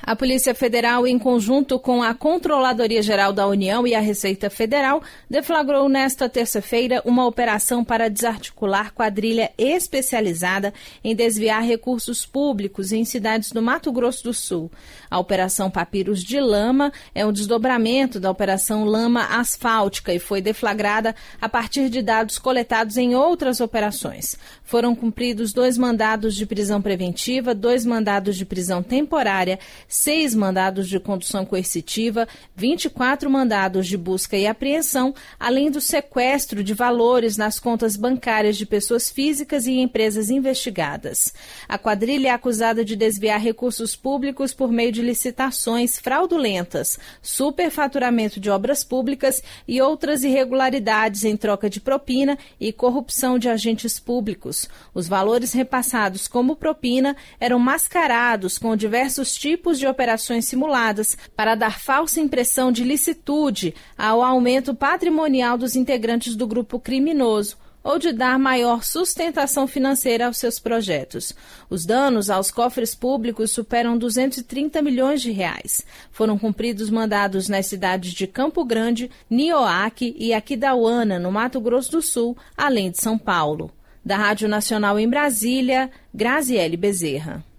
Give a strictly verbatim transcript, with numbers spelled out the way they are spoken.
A Polícia Federal, em conjunto com a Controladoria Geral da União e a Receita Federal, deflagrou nesta terça-feira uma operação para desarticular quadrilha especializada em desviar recursos públicos em cidades do Mato Grosso do Sul. A Operação Papiros de Lama é um desdobramento da Operação Lama Asfáltica e foi deflagrada a partir de dados coletados em outras operações. Foram cumpridos dois mandados de prisão preventiva, dois mandados de prisão temporária, seis mandados de condução coercitiva, vinte e quatro mandados de busca e apreensão, além do sequestro de valores nas contas bancárias de pessoas físicas e empresas investigadas. A quadrilha é acusada de desviar recursos públicos por meio de licitações fraudulentas, superfaturamento de obras públicas e outras irregularidades em troca de propina e corrupção de agentes públicos. Os valores repassados como propina eram mascarados com diversos tipos de operações simuladas para dar falsa impressão de licitude ao aumento patrimonial dos integrantes do grupo criminoso ou de dar maior sustentação financeira aos seus projetos. Os danos aos cofres públicos superam duzentos e trinta milhões de reais. Foram cumpridos mandados nas cidades de Campo Grande, Nioaque e Aquidauana, no Mato Grosso do Sul, além de São Paulo. Da Rádio Nacional em Brasília, Graziele Bezerra.